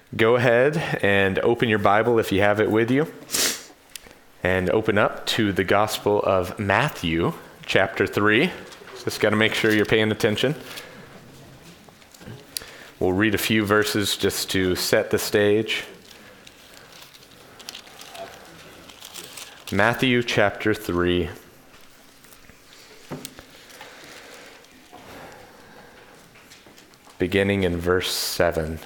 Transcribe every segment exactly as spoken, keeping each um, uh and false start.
Go ahead and open your Bible if you have it with you, and open up to the Gospel of Matthew, chapter three. Just got to make sure you're paying attention. We'll read a few verses just to set the stage. Matthew chapter three. Beginning in verse seven.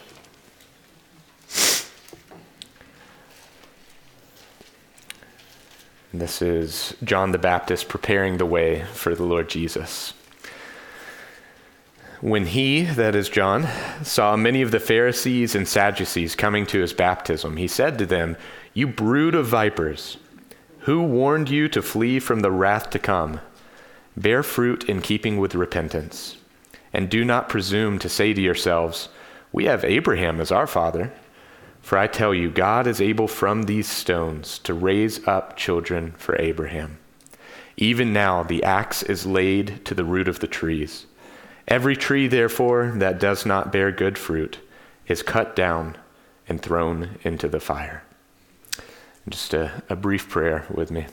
This is John the Baptist preparing the way for the Lord Jesus. When he, that is John, saw many of the Pharisees and Sadducees coming to his baptism, he said to them, "You brood of vipers, who warned you to flee from the wrath to come? Bear fruit in keeping with repentance. And do not presume to say to yourselves, 'We have Abraham as our father.' For I tell you, God is able from these stones to raise up children for Abraham. Even now the axe is laid to the root of the trees. Every tree, therefore, that does not bear good fruit is cut down and thrown into the fire." Just a, a brief prayer with me.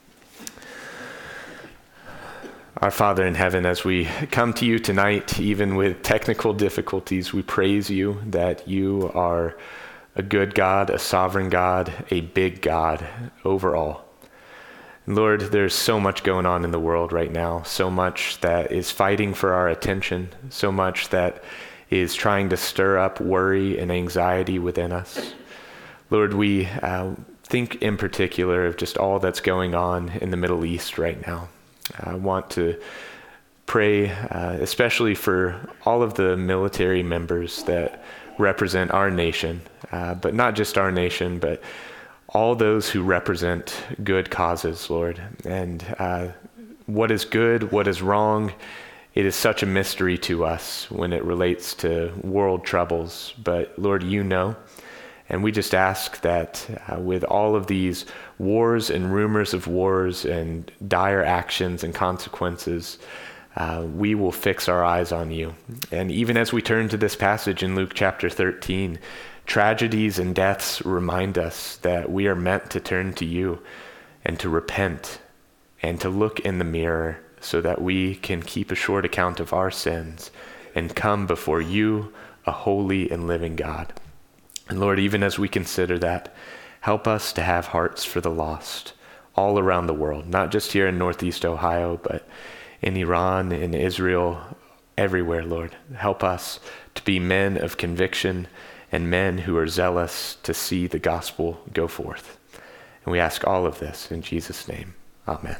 Our Father in heaven, as we come to you tonight, even with technical difficulties, we praise you that you are a good God, a sovereign God, a big God over all. Lord, there's so much going on in the world right now, so much that is fighting for our attention, so much that is trying to stir up worry and anxiety within us. Lord, we uh, think in particular of just all that's going on in the Middle East right now. I want to pray uh, especially for all of the military members that represent our nation, uh, but not just our nation, but all those who represent good causes, Lord. And uh, what is good, what is wrong, it is such a mystery to us when it relates to world troubles. But Lord, you know. And we just ask that uh, with all of these wars and rumors of wars and dire actions and consequences, uh, we will fix our eyes on you. And even as we turn to this passage in Luke chapter thirteen, tragedies and deaths remind us that we are meant to turn to you and to repent and to look in the mirror so that we can keep a short account of our sins and come before you, a holy and living God. And Lord, even as we consider that, help us to have hearts for the lost all around the world, not just here in Northeast Ohio, but in Iran, in Israel, everywhere, Lord. Help us to be men of conviction and men who are zealous to see the gospel go forth. And we ask all of this in Jesus' name. Amen.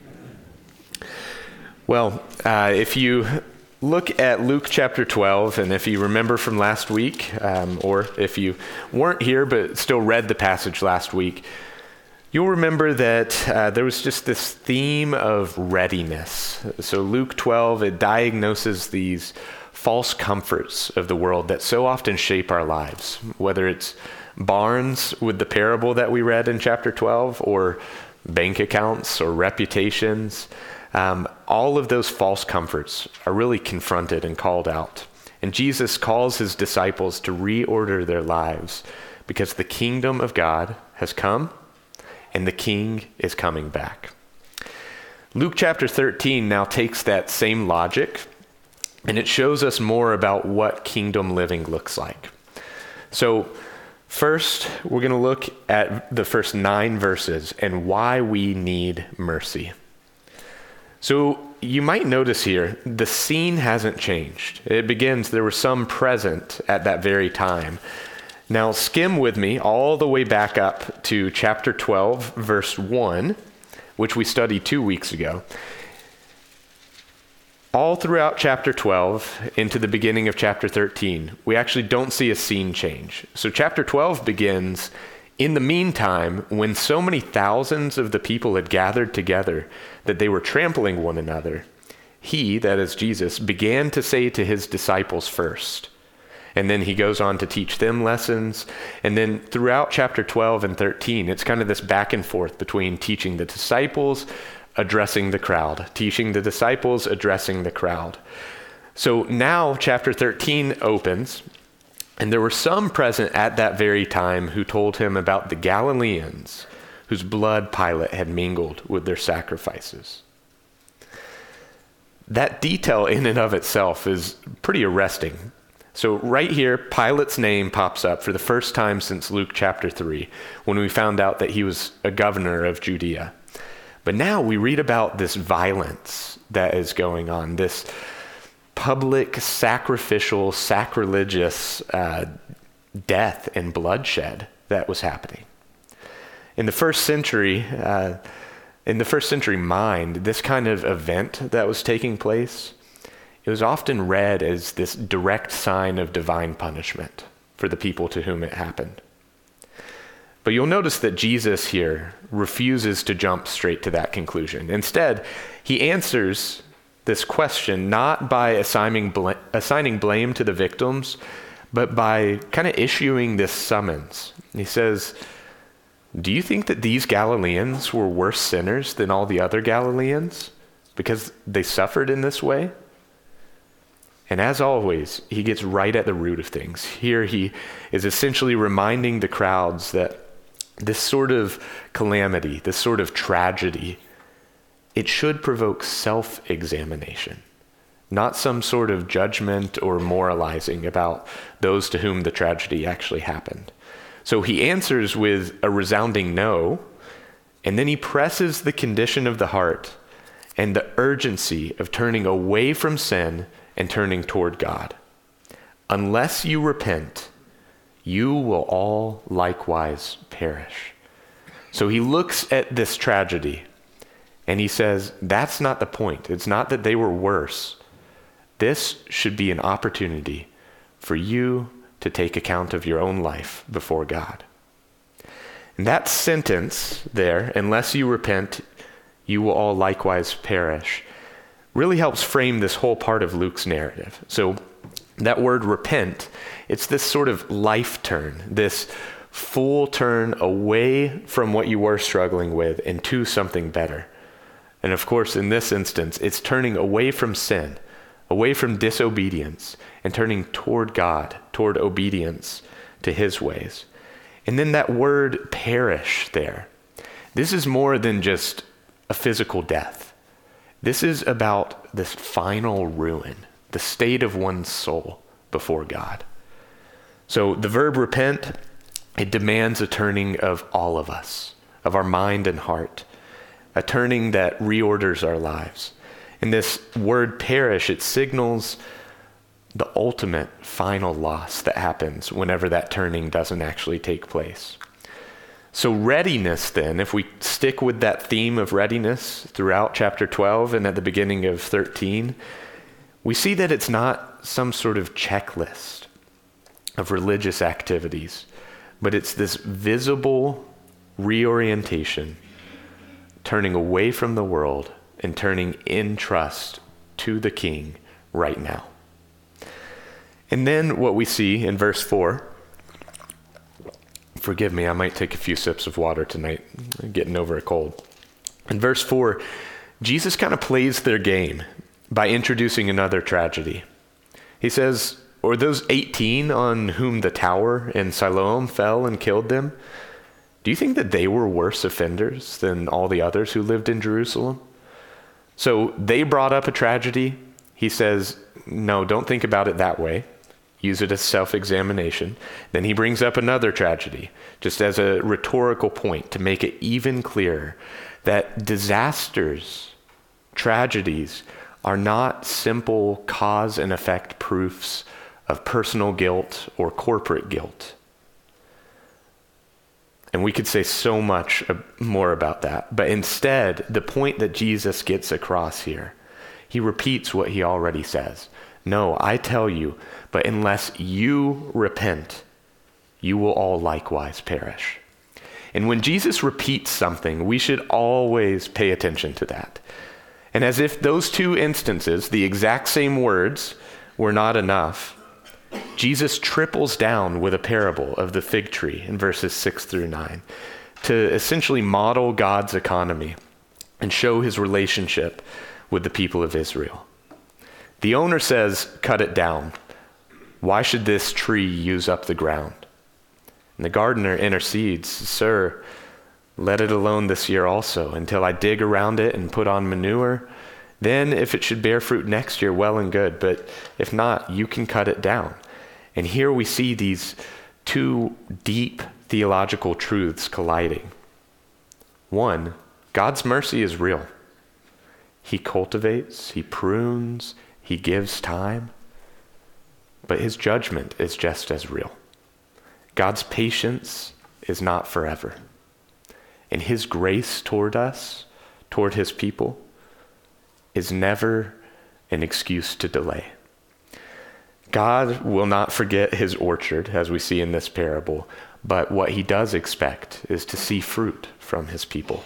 Well, uh, if you look at Luke chapter twelve, and if you remember from last week, um, or if you weren't here but still read the passage last week, you'll remember that uh, there was just this theme of readiness. So Luke twelve, it diagnoses these false comforts of the world that so often shape our lives, whether it's barns with the parable that we read in chapter twelve, or bank accounts or reputations. Um, all of those false comforts are really confronted and called out. And Jesus calls his disciples to reorder their lives because the kingdom of God has come and the king is coming back. Luke chapter thirteen now takes that same logic and it shows us more about what kingdom living looks like. So first, we're going to look at the first nine verses and why we need mercy. So you might notice here, the scene hasn't changed. It begins, there were some present at that very time. Now skim with me all the way back up to chapter twelve, verse one, which we studied two weeks ago. All throughout chapter twelve into the beginning of chapter thirteen, we actually don't see a scene change. So chapter twelve begins, in the meantime, when so many thousands of the people had gathered together that they were trampling one another, he, that is Jesus, began to say to his disciples first. And then he goes on to teach them lessons. And then throughout chapter twelve and thirteen, it's kind of this back and forth between teaching the disciples, addressing the crowd, teaching the disciples, addressing the crowd. So now chapter thirteen opens, And there were some present at that very time who told him about the Galileans whose blood Pilate had mingled with their sacrifices. That detail in and of itself is pretty arresting. So right here, Pilate's name pops up for the first time since Luke chapter three, when we found out that he was a governor of Judea. But now we read about this violence that is going on, this public, sacrificial, sacrilegious uh, death and bloodshed that was happening. In the first century, uh, in the first century mind, this kind of event that was taking place, it was often read as this direct sign of divine punishment for the people to whom it happened. But you'll notice that Jesus here refuses to jump straight to that conclusion. Instead, he answers this question not by assigning, bl- assigning blame to the victims, but by kind of issuing this summons. He says, do you think that these Galileans were worse sinners than all the other Galileans because they suffered in this way? And as always, he gets right at the root of things. Here he is essentially reminding the crowds that this sort of calamity, this sort of tragedy, it should provoke self-examination, not some sort of judgment or moralizing about those to whom the tragedy actually happened. So he answers with a resounding no, and then he presses the condition of the heart and the urgency of turning away from sin and turning toward God. Unless you repent, you will all likewise perish. So he looks at this tragedy and he says, that's not the point. It's not that they were worse. This should be an opportunity for you to take account of your own life before God. And that sentence there, unless you repent, you will all likewise perish, really helps frame this whole part of Luke's narrative. So that word repent, it's this sort of life turn, this full turn away from what you were struggling with and to something better. And of course, in this instance, it's turning away from sin, away from disobedience, and turning toward God, toward obedience to his ways. And then that word perish there, this is more than just a physical death. This is about this final ruin, the state of one's soul before God. So the verb repent, it demands a turning of all of us, of our mind and heart, a turning that reorders our lives. And this word perish, it signals the ultimate final loss that happens whenever that turning doesn't actually take place. So readiness then, if we stick with that theme of readiness throughout chapter twelve and at the beginning of thirteen, we see that it's not some sort of checklist of religious activities, but it's this visible reorientation, turning away from the world and turning in trust to the King right now. And then what we see in verse four, forgive me, I might take a few sips of water tonight, I'm getting over a cold. In verse four, Jesus kind of plays their game by introducing another tragedy. He says, or those eighteen on whom the tower in Siloam fell and killed them, do you think that they were worse offenders than all the others who lived in Jerusalem? So they brought up a tragedy. He says, no, don't think about it that way. Use it as self-examination. Then he brings up another tragedy, just as a rhetorical point to make it even clearer that disasters, tragedies, are not simple cause and effect proofs of personal guilt or corporate guilt. And we could say so much more about that. But instead, the point that Jesus gets across here, he repeats what he already says. No, I tell you, but unless you repent, you will all likewise perish. And when Jesus repeats something, we should always pay attention to that. And as if those two instances, the exact same words, were not enough, Jesus triples down with a parable of the fig tree in verses six through nine to essentially model God's economy and show his relationship with the people of Israel. The owner says, cut it down. Why should this tree use up the ground? And the gardener intercedes, Sir, let it alone this year also, until I dig around it and put on manure. Then if it should bear fruit next year, well and good. But if not, you can cut it down. And here we see these two deep theological truths colliding. One, God's mercy is real. He cultivates, he prunes, he gives time. But his judgment is just as real. God's patience is not forever. And his grace toward us, toward his people, is never an excuse to delay. God will not forget his orchard, as we see in this parable, but what he does expect is to see fruit from his people.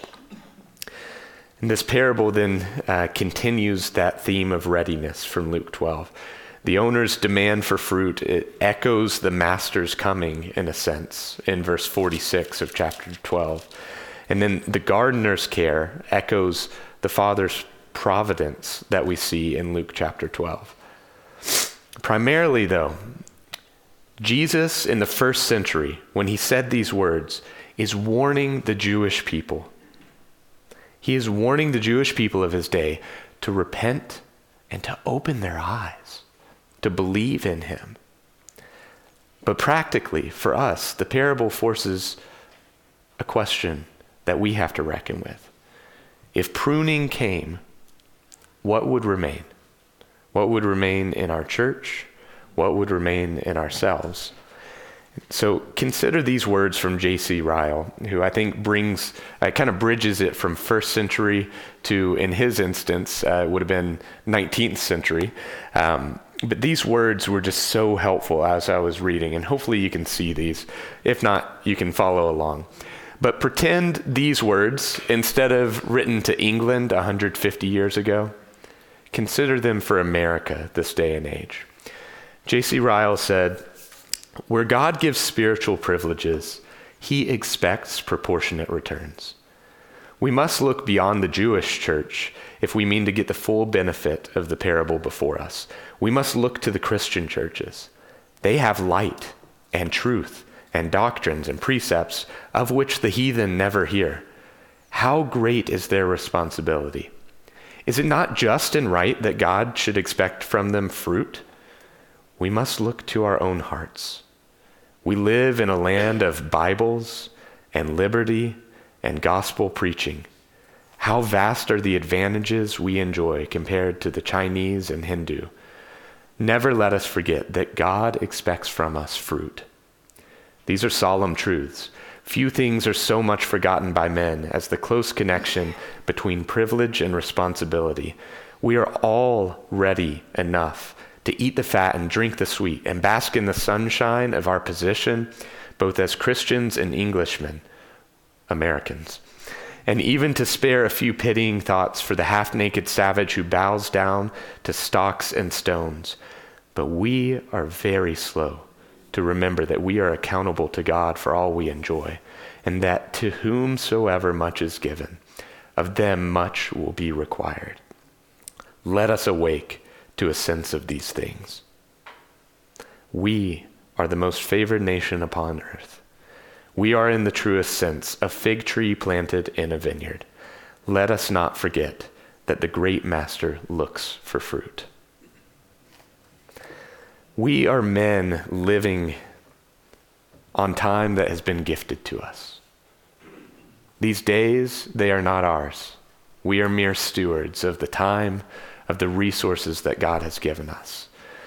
And this parable then uh, continues that theme of readiness from Luke twelve. The owner's demand for fruit, it echoes the master's coming in a sense in verse forty-six of chapter twelve. And then the gardener's care echoes the father's providence that we see in Luke chapter twelve. Primarily, though, Jesus in the first century, when he said these words, is warning the Jewish people. He is warning the Jewish people of his day to repent and to open their eyes, to believe in him. But practically, for us, the parable forces a question that we have to reckon with. If pruning came, what would remain? What would remain in our church? What would remain in ourselves? So consider these words from J C Ryle, who I think brings, uh, kind of bridges it from first century to, in his instance, uh, would have been nineteenth century. Um, but these words were just so helpful as I was reading, and hopefully you can see these. If not, you can follow along. But pretend these words, instead of written to England one hundred fifty years ago, consider them for America this day and age. J C Ryle said, where God gives spiritual privileges, he expects proportionate returns. We must look beyond the Jewish church if we mean to get the full benefit of the parable before us. We must look to the Christian churches. They have light and truth and doctrines and precepts of which the heathen never hear. How great is their responsibility? Is it not just and right that God should expect from them fruit? We must look to our own hearts. We live in a land of Bibles and liberty and gospel preaching. How vast are the advantages we enjoy compared to the Chinese and Hindu. Never let us forget that God expects from us fruit. These are solemn truths. Few things are so much forgotten by men as the close connection between privilege and responsibility. We are all ready enough to eat the fat and drink the sweet and bask in the sunshine of our position, both as Christians and Englishmen, Americans, and even to spare a few pitying thoughts for the half-naked savage who bows down to stocks and stones. But we are very slow to remember that we are accountable to God for all we enjoy, and that to whomsoever much is given, of them much will be required. Let us awake to a sense of these things. We are the most favored nation upon earth. We are in the truest sense a fig tree planted in a vineyard. Let us not forget that the great master looks for fruit. We are men living on time that has been gifted to us. These days, they are not ours. We are mere stewards of the time, of the resources that God has given us.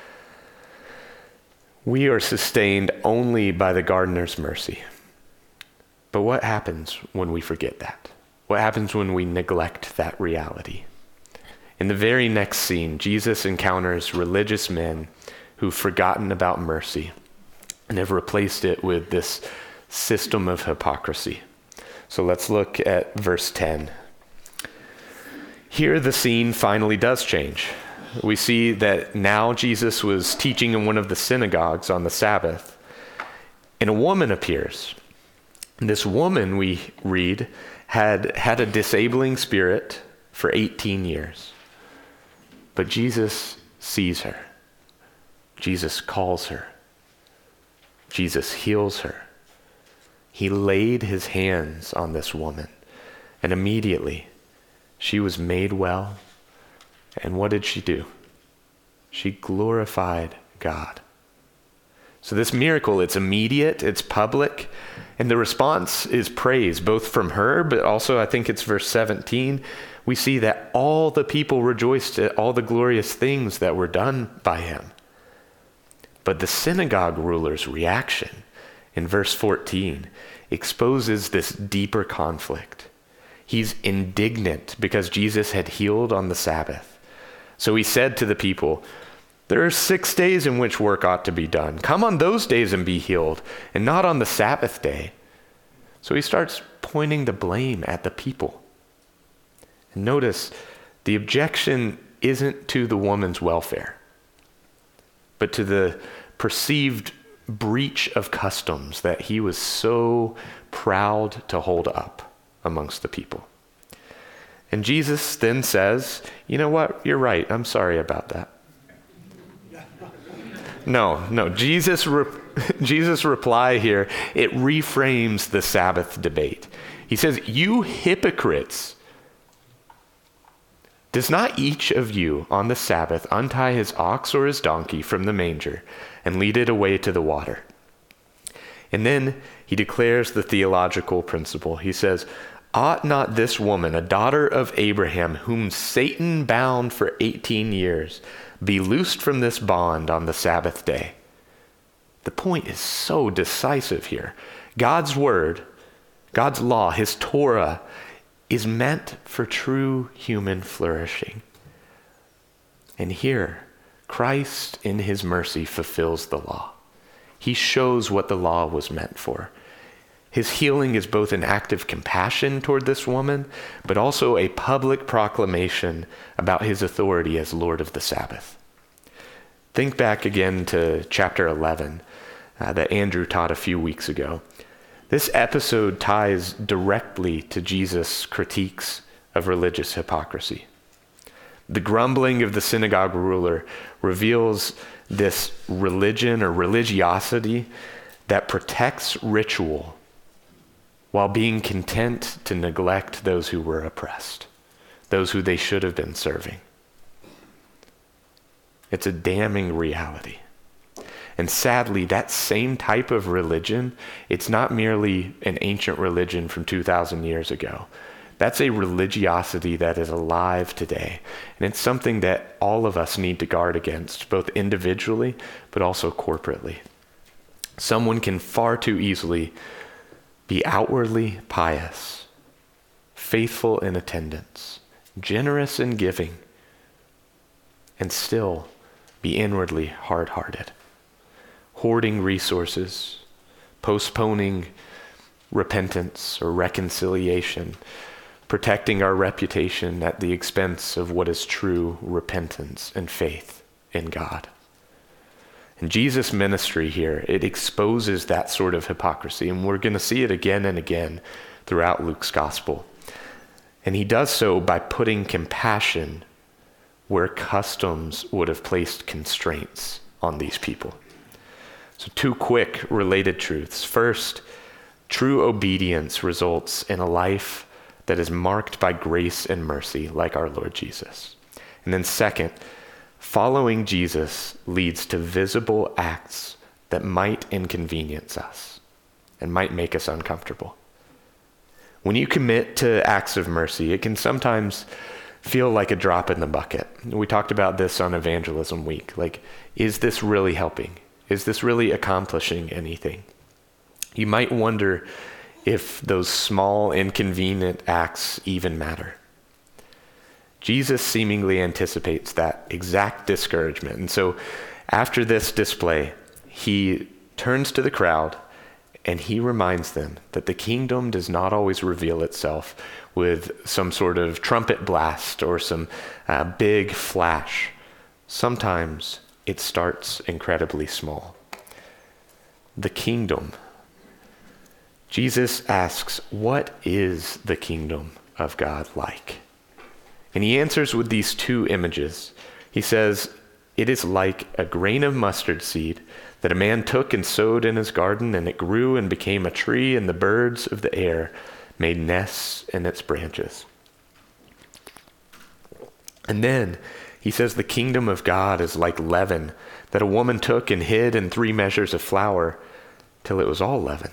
We are sustained only by the gardener's mercy. But what happens when we forget that? What happens when we neglect that reality? In the very next scene, Jesus encounters religious men who've forgotten about mercy and have replaced it with this system of hypocrisy. So let's look at verse ten. Here the scene finally does change. We see that now Jesus was teaching in one of the synagogues on the Sabbath, and a woman appears. And this woman, we read, had had a disabling spirit for eighteen years. But Jesus sees her. Jesus calls her. Jesus heals her. He laid his hands on this woman, and immediately she was made well. And what did she do? She glorified God. So this miracle, it's immediate, it's public, and the response is praise, both from her, but also I think it's verse seventeen. We see that all the people rejoiced at all the glorious things that were done by him. But the synagogue ruler's reaction in verse fourteen exposes this deeper conflict. He's indignant because Jesus had healed on the Sabbath. So he said to the people, "There are six days in which work ought to be done. Come on those days and be healed, and not on the Sabbath day." So he starts pointing the blame at the people. And notice, the objection isn't to the woman's welfare, but to the perceived breach of customs that he was so proud to hold up amongst the people. And Jesus then says, "You know what? You're right. I'm sorry about that." No, no. Jesus' re- Jesus' reply here, it reframes the Sabbath debate. He says, "You hypocrites, does not each of you on the Sabbath untie his ox or his donkey from the manger and lead it away to the water?" And then he declares the theological principle. He says, "Ought not this woman, a daughter of Abraham, whom Satan bound for eighteen years, be loosed from this bond on the Sabbath day?" The point is so decisive here. God's word, God's law, his Torah, is meant for true human flourishing. And here, Christ in his mercy fulfills the law. He shows what the law was meant for. His healing is both an act of compassion toward this woman, but also a public proclamation about his authority as Lord of the Sabbath. Think back again to chapter eleven uh, that Andrew taught a few weeks ago. This episode ties directly to Jesus' critiques of religious hypocrisy. The grumbling of the synagogue ruler reveals this religion or religiosity that protects ritual while being content to neglect those who were oppressed, those who they should have been serving. It's a damning reality. And sadly, that same type of religion, it's not merely an ancient religion from two thousand years ago. That's a religiosity that is alive today. And it's something that all of us need to guard against, both individually, but also corporately. Someone can far too easily be outwardly pious, faithful in attendance, generous in giving, and still be inwardly hard-hearted, hoarding resources, postponing repentance or reconciliation, protecting our reputation at the expense of what is true repentance and faith in God. And Jesus' ministry here, it exposes that sort of hypocrisy, and we're going to see it again and again throughout Luke's gospel. And he does so by putting compassion where customs would have placed constraints on these people. So two quick related truths. First, true obedience results in a life that is marked by grace and mercy, like our Lord Jesus. And then second, following Jesus leads to visible acts that might inconvenience us and might make us uncomfortable. When you commit to acts of mercy, it can sometimes feel like a drop in the bucket. We talked about this on Evangelism Week. Like, is this really helping? Is this really accomplishing anything? You might wonder if those small, inconvenient acts even matter. Jesus seemingly anticipates that exact discouragement. And so after this display, he turns to the crowd and he reminds them that the kingdom does not always reveal itself with some sort of trumpet blast or some uh, big flash. Sometimes it starts incredibly small. The kingdom. Jesus asks, what is the kingdom of God like? And he answers with these two images. He says, It is like a grain of mustard seed that a man took and sowed in his garden, and it grew and became a tree, and the birds of the air made nests in its branches. And then he says the kingdom of God is like leaven that a woman took and hid in three measures of flour till it was all leavened.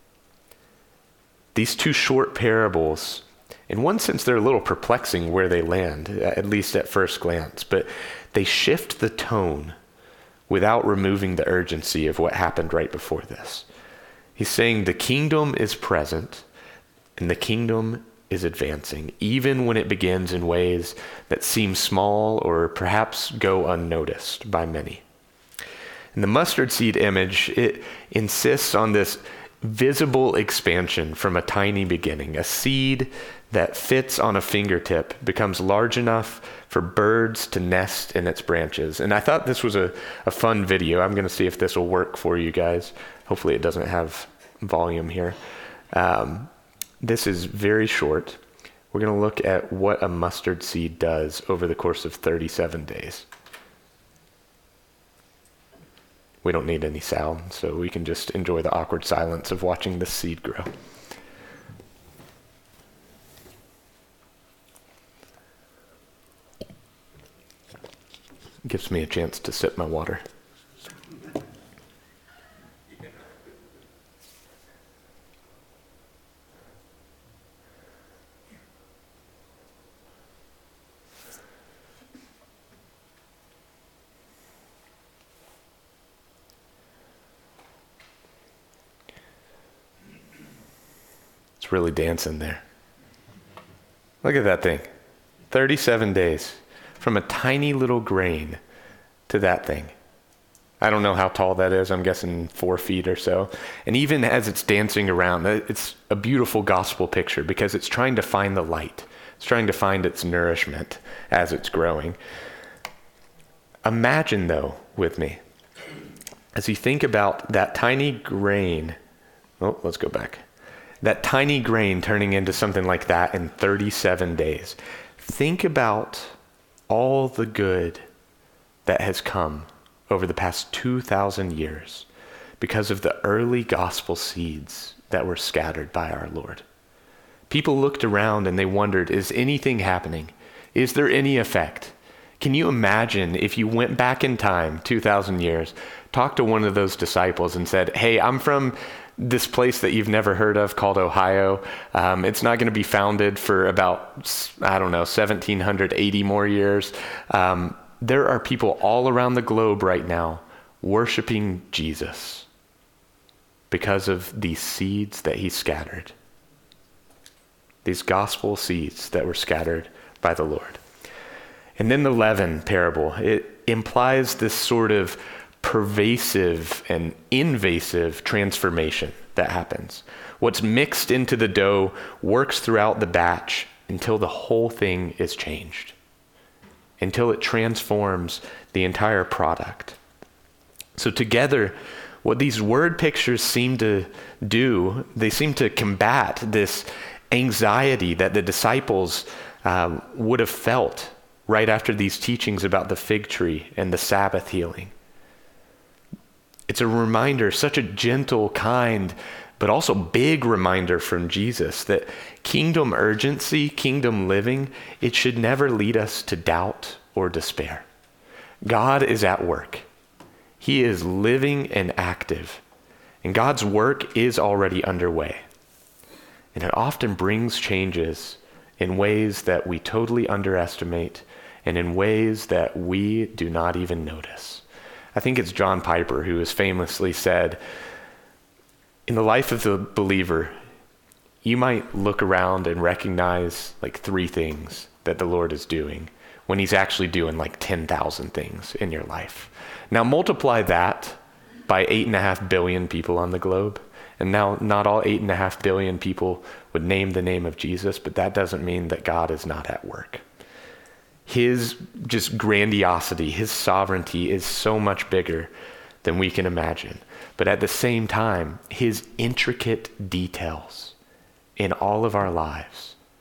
These two short parables, in one sense, they're a little perplexing where they land, at least at first glance, but they shift the tone without removing the urgency of what happened right before this. He's saying the kingdom is present and the kingdom is advancing, even when it begins in ways that seem small or perhaps go unnoticed by many. And the mustard seed image, it insists on this visible expansion from a tiny beginning. A seed that fits on a fingertip becomes large enough for birds to nest in its branches. And I thought this was a, a fun video. I'm going to see if this will work for you guys. Hopefully it doesn't have volume here. Um, this is very short. We're going to look at what a mustard seed does over the course of thirty-seven days. We don't need any sound, so we can just enjoy the awkward silence of watching this seed grow. Gives me a chance to sip my water. It's really dancing there. Look at that thing. thirty-seven days. From a tiny little grain to that thing. I don't know how tall that is. I'm guessing four feet or so. And even as it's dancing around, it's a beautiful gospel picture because it's trying to find the light. It's trying to find its nourishment as it's growing. Imagine, though, with me, as you think about that tiny grain. Oh, let's go back. That tiny grain turning into something like that in thirty-seven days. Think about all the good that has come over the past two thousand years because of the early gospel seeds that were scattered by our Lord. People looked around and they wondered, is anything happening? Is there any effect? Can you imagine if you went back in time two thousand years, talked to one of those disciples and said, hey, I'm from this place that you've never heard of called Ohio. Um, it's not going to be founded for about, I don't know, seventeen eighty more years. Um, there are people all around the globe right now worshiping Jesus because of these seeds that he scattered. These gospel seeds that were scattered by the Lord. And then the leaven parable, it implies this sort of pervasive and invasive transformation that happens. What's mixed into the dough works throughout the batch until the whole thing is changed, until it transforms the entire product. So together, what these word pictures seem to do, they seem to combat this anxiety that the disciples uh, would have felt right after these teachings about the fig tree and the Sabbath healing. It's a reminder, such a gentle, kind, but also big reminder from Jesus that kingdom urgency, kingdom living, it should never lead us to doubt or despair. God is at work. He is living and active, and God's work is already underway. And it often brings changes in ways that we totally underestimate and in ways that we do not even notice. I think it's John Piper who has famously said, in the life of the believer, you might look around and recognize like three things that the Lord is doing when he's actually doing like ten thousand things in your life. Now multiply that by eight and a half billion people on the globe. And now not all eight and a half billion people would name the name of Jesus, but that doesn't mean that God is not at work. His just grandiosity, his sovereignty is so much bigger than we can imagine. But at the same time, his intricate details in all of our lives,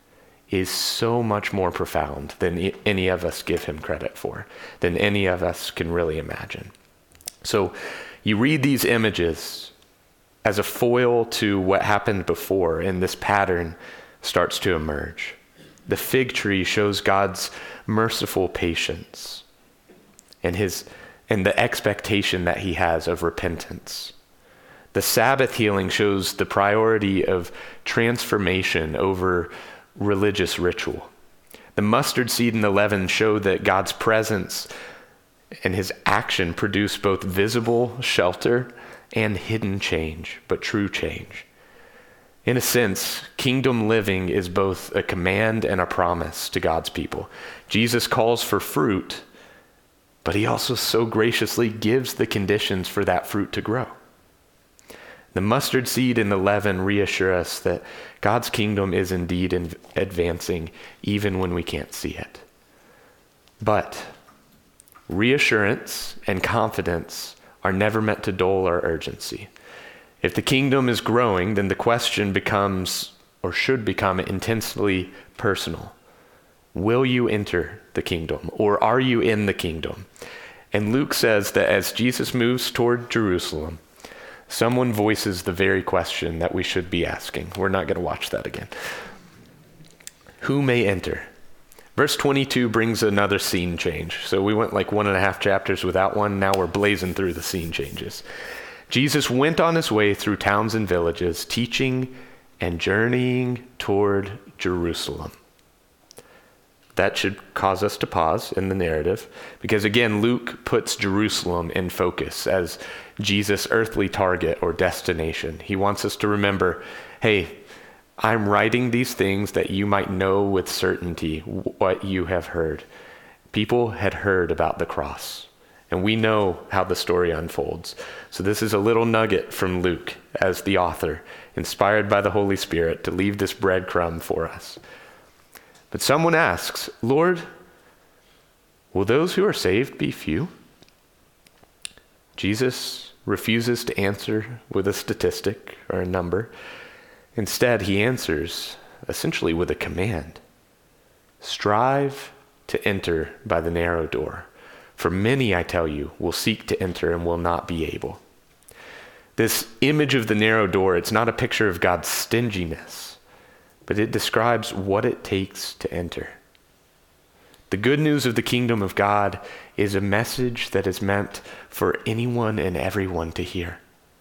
is so much more profound than any of us give him credit for, than any of us can really imagine. So you read these images as a foil to what happened before, and this pattern starts to emerge. The fig tree shows God's merciful patience and his and the expectation that he has of repentance. The Sabbath healing shows the priority of transformation over religious ritual. The mustard seed and the leaven show that God's presence and his action produce both visible shelter and hidden change, but true change. In a sense, kingdom living is both a command and a promise to God's people. Jesus calls for fruit, but he also so graciously gives the conditions for that fruit to grow. The mustard seed and the leaven reassure us that God's kingdom is indeed in advancing even when we can't see it. But reassurance and confidence are never meant to dull our urgency. If the kingdom is growing, then the question becomes, or should become, intensely personal. Will you enter the kingdom, or are you in the kingdom? And Luke says that as Jesus moves toward Jerusalem, someone voices the very question that we should be asking. We're not going to watch that again. Who may enter? Verse twenty-two brings another scene change. So we went like one and a half chapters without one. Now we're blazing through the scene changes. Jesus went on his way through towns and villages, teaching and journeying toward Jerusalem. That should cause us to pause in the narrative, because again, Luke puts Jerusalem in focus as Jesus' earthly target or destination. He wants us to remember, hey, I'm writing these things that you might know with certainty what you have heard. People had heard about the cross, and we know how the story unfolds. So this is a little nugget from Luke as the author, inspired by the Holy Spirit to leave this breadcrumb for us. But someone asks, Lord, will those who are saved be few? Jesus refuses to answer with a statistic or a number. Instead, he answers essentially with a command. Strive to enter by the narrow door. For many, I tell you, will seek to enter and will not be able. This image of the narrow door, it's not a picture of God's stinginess, but it describes what it takes to enter. The good news of the kingdom of God is a message that is meant for anyone and everyone to hear.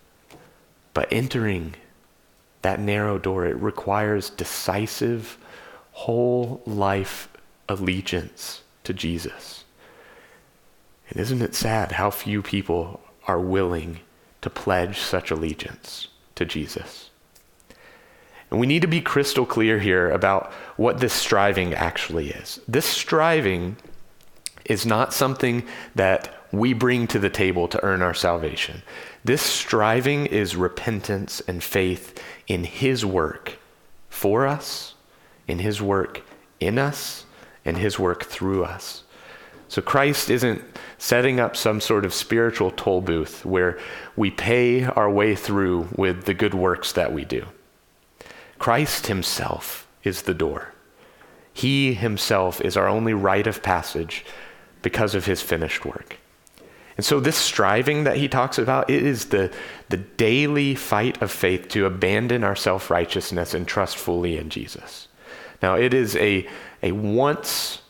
But entering that narrow door, it requires decisive, whole life allegiance to Jesus. And isn't it sad how few people are willing to pledge such allegiance to Jesus? And we need to be crystal clear here about what this striving actually is. This striving is not something that we bring to the table to earn our salvation. This striving is repentance and faith in his work for us, in his work in us, and his work through us. So Christ isn't setting up some sort of spiritual toll booth where we pay our way through with the good works that we do. Christ himself is the door. He himself is our only rite of passage because of his finished work. And so this striving that he talks about, it is the, the daily fight of faith to abandon our self-righteousness and trust fully in Jesus. Now, it is a, a once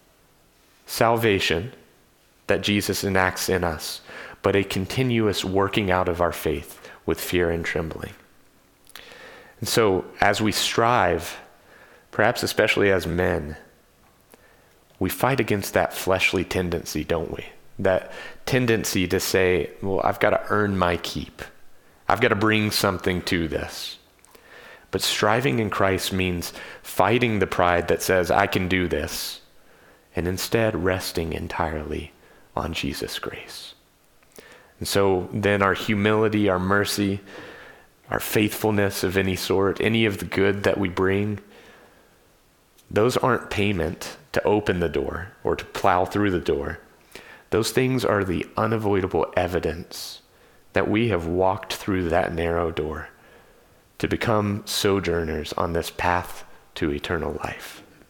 salvation that Jesus enacts in us, but a continuous working out of our faith with fear and trembling. And so as we strive, perhaps especially as men, we fight against that fleshly tendency, don't we? That tendency to say, well, I've got to earn my keep. I've got to bring something to this. But striving in Christ means fighting the pride that says, I can do this, and instead resting entirely on Jesus' grace. And so then our humility, our mercy, our faithfulness of any sort, any of the good that we bring, those aren't payment to open the door or to plow through the door. Those things are the unavoidable evidence that we have walked through that narrow door to become sojourners on this path to eternal life.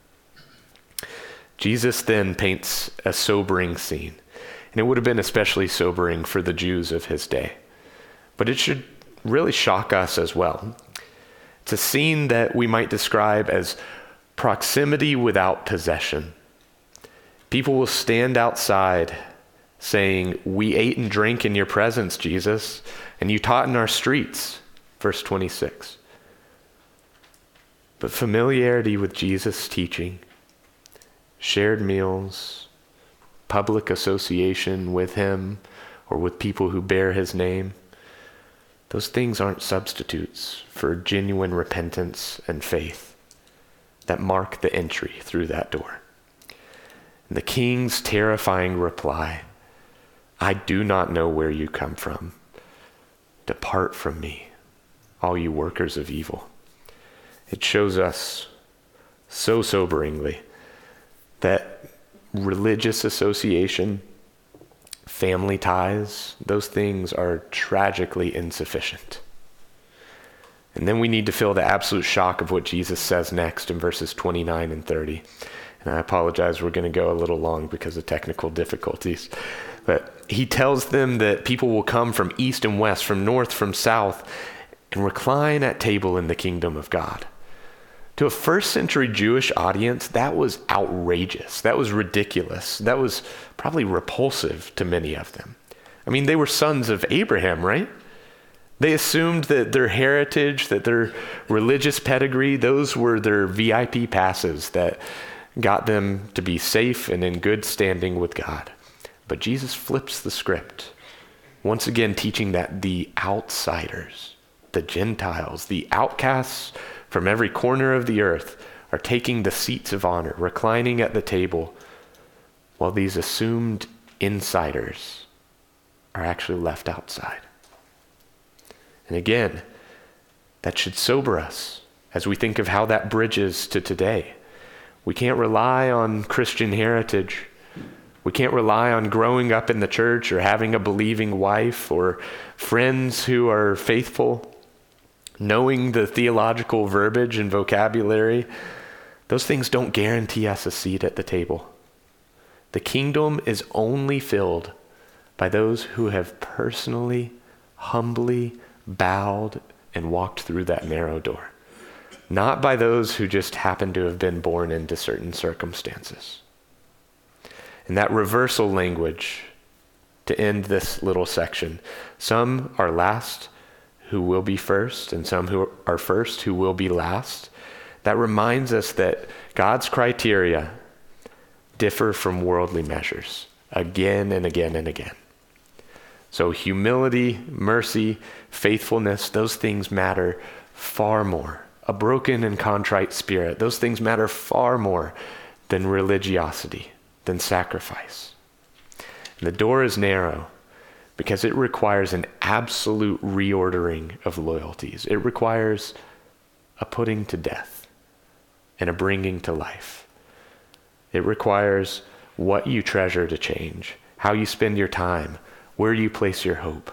Jesus then paints a sobering scene, and it would have been especially sobering for the Jews of his day. But it should really shock us as well. It's a scene that we might describe as proximity without possession. People will stand outside saying, "We ate and drank in your presence, Jesus, and you taught in our streets," verse twenty-six. But familiarity with Jesus' teaching, shared meals, public association with him or with people who bear his name, those things aren't substitutes for genuine repentance and faith that mark the entry through that door. And the king's terrifying reply, "I do not know where you come from. Depart from me, all you workers of evil." It shows us so soberingly that religious association, family ties, those things are tragically insufficient. And then we need to feel the absolute shock of what Jesus says next in verses twenty-nine and thirty. And I apologize, we're going to go a little long because of technical difficulties. But he tells them that people will come from east and west, from north, from south, and recline at table in the kingdom of God. To a first century Jewish audience, that was outrageous. That was ridiculous. That was probably repulsive to many of them. I mean, they were sons of Abraham, right? They assumed that their heritage, that their religious pedigree, those were their V I P passes that got them to be safe and in good standing with God. But Jesus flips the script, once again teaching that the outsiders, the Gentiles, the outcasts from every corner of the earth are taking the seats of honor, reclining at the table, while these assumed insiders are actually left outside. And again, that should sober us as we think of how that bridges to today. We can't rely on Christian heritage. We can't rely on growing up in the church or having a believing wife or friends who are faithful, knowing the theological verbiage and vocabulary. Those things don't guarantee us a seat at the table. The kingdom is only filled by those who have personally, humbly bowed and walked through that narrow door, not by those who just happen to have been born into certain circumstances. And that reversal language to end this little section, some are last who will be first, and some who are first who will be last. That reminds us that God's criteria differ from worldly measures again and again and again. So humility, mercy, faithfulness, those things matter far more. A broken and contrite spirit, those things matter far more than religiosity, than sacrifice. And the door is narrow because it requires an absolute reordering of loyalties. It requires a putting to death and a bringing to life. It requires what you treasure to change, how you spend your time, where you place your hope.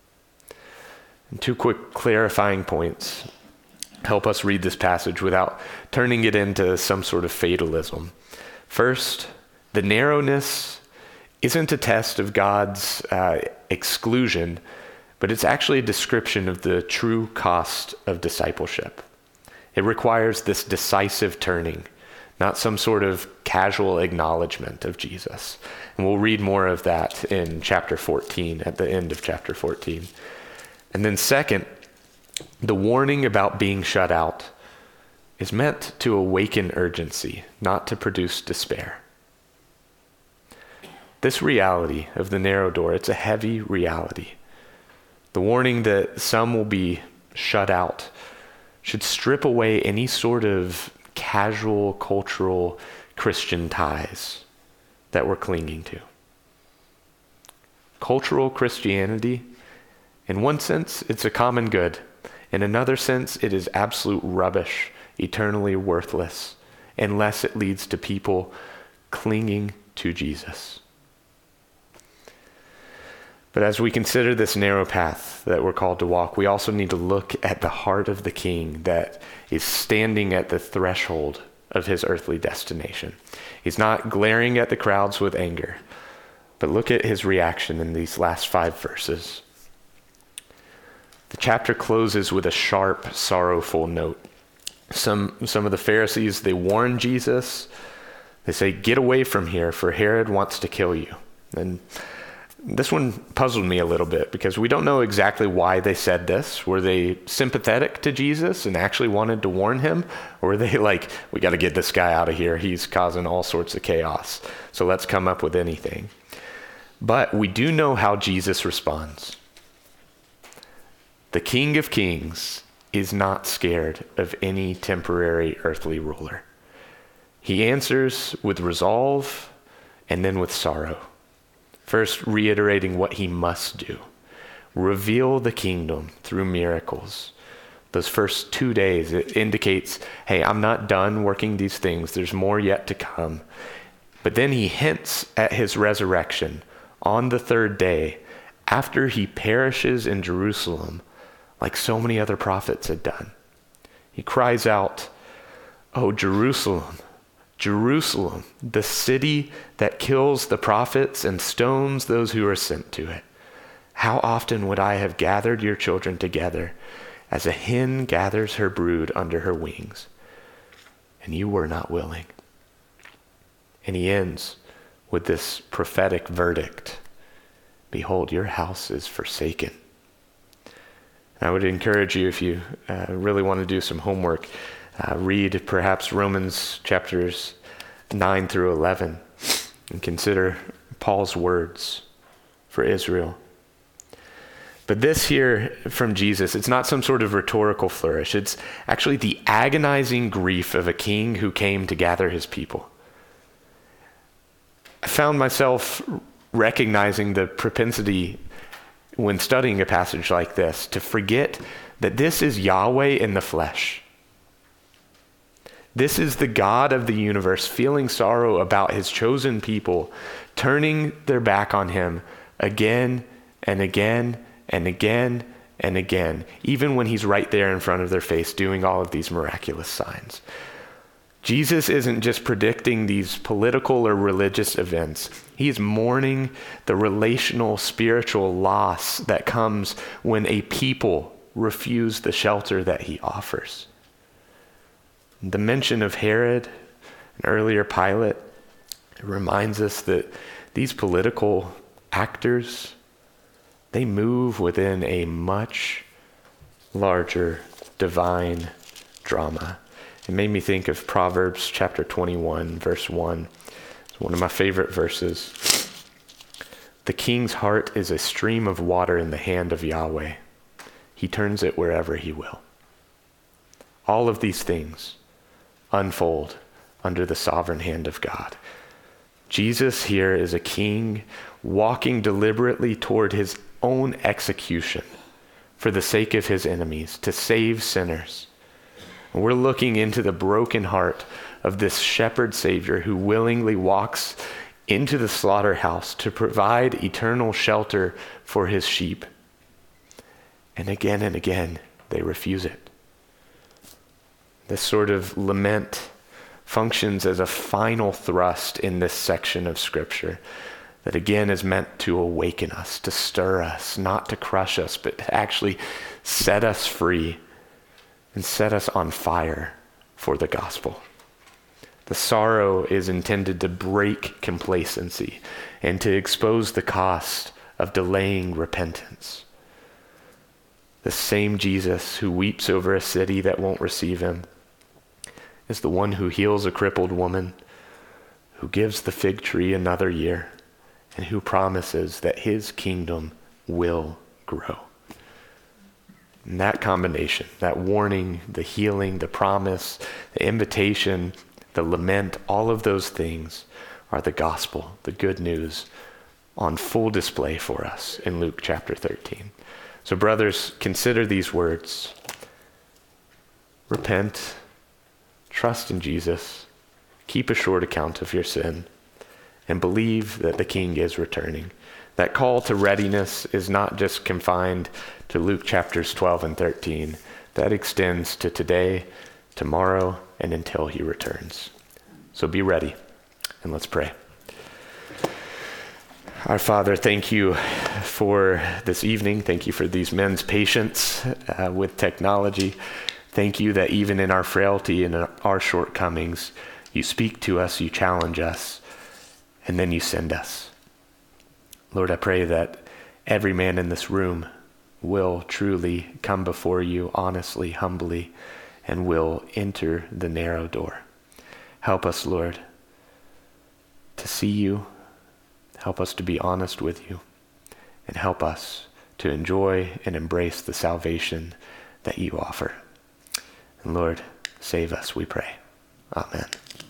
And two quick clarifying points help us read this passage without turning it into some sort of fatalism. First, the narrowness isn't a test of God's uh, exclusion, but it's actually a description of the true cost of discipleship. It requires this decisive turning, not some sort of casual acknowledgement of Jesus. And we'll read more of that in chapter fourteen, at the end of chapter fourteen. And then second, the warning about being shut out is meant to awaken urgency, not to produce despair. This reality of the narrow door, it's a heavy reality. The warning that some will be shut out should strip away any sort of casual, cultural Christian ties that we're clinging to. Cultural Christianity, in one sense, it's a common good. In another sense, it is absolute rubbish, eternally worthless, unless it leads to people clinging to Jesus. But as we consider this narrow path that we're called to walk, we also need to look at the heart of the King that is standing at the threshold of his earthly destination. He's not glaring at the crowds with anger, but look at his reaction in these last five verses. The chapter closes with a sharp, sorrowful note. Some, some of the Pharisees, they warn Jesus. They say, "Get away from here, for Herod wants to kill you." And this one puzzled me a little bit because we don't know exactly why they said this. Were they sympathetic to Jesus and actually wanted to warn him? Or were they like, "We got to get this guy out of here. He's causing all sorts of chaos. So let's come up with anything." But we do know how Jesus responds. The King of Kings is not scared of any temporary earthly ruler. He answers with resolve and then with sorrow. First, reiterating what he must do. Reveal the kingdom through miracles. Those first two days, it indicates, hey, I'm not done working these things. There's more yet to come. But then he hints at his resurrection on the third day after he perishes in Jerusalem like so many other prophets had done. He cries out, "Oh, Jerusalem, Jerusalem, the city that kills the prophets and stones those who are sent to it. How often would I have gathered your children together as a hen gathers her brood under her wings, and you were not willing." And he ends with this prophetic verdict. "Behold, your house is forsaken." I would encourage you, if you uh, really want to do some homework, uh, read perhaps Romans chapters nine through eleven and consider Paul's words for Israel. But this here from Jesus, it's not some sort of rhetorical flourish. It's actually the agonizing grief of a king who came to gather his people. I found myself recognizing the propensity when studying a passage like this to forget that this is Yahweh in the flesh. This is the God of the universe feeling sorrow about his chosen people, turning their back on him again and again and again and again, even when he's right there in front of their face doing all of these miraculous signs. Jesus isn't just predicting these political or religious events. He is mourning the relational, spiritual loss that comes when a people refuse the shelter that he offers. The mention of Herod and earlier Pilate reminds us that these political actors, they move within a much larger divine drama. It made me think of Proverbs chapter twenty-one, verse one. It's one of my favorite verses. "The king's heart is a stream of water in the hand of Yahweh. He turns it wherever he will." All of these things unfold under the sovereign hand of God. Jesus here is a king walking deliberately toward his own execution for the sake of his enemies, to save sinners. And we're looking into the broken heart of this shepherd savior who willingly walks into the slaughterhouse to provide eternal shelter for his sheep. And again and again, they refuse it. This sort of lament functions as a final thrust in this section of Scripture that again is meant to awaken us, to stir us, not to crush us, but to actually set us free and set us on fire for the gospel. The sorrow is intended to break complacency and to expose the cost of delaying repentance. The same Jesus who weeps over a city that won't receive him is the one who heals a crippled woman, who gives the fig tree another year, and who promises that his kingdom will grow. And that combination, that warning, the healing, the promise, the invitation, the lament, all of those things are the gospel, the good news, on full display for us in Luke chapter thirteen. So brothers, consider these words. Repent, trust in Jesus, keep a short account of your sin, and believe that the King is returning. That call to readiness is not just confined to Luke chapters twelve and thirteen. That extends to today, tomorrow and until he returns. So be ready, and let's pray. Our Father, thank you for this evening. Thank you for these men's patience uh, with technology. Thank you that even in our frailty and in our shortcomings, you speak to us, you challenge us, and then you send us. Lord, I pray that every man in this room will truly come before you honestly, humbly, and will enter the narrow door. Help us, Lord, to see you. Help us to be honest with you, and help us to enjoy and embrace the salvation that you offer. And Lord, save us, we pray. Amen.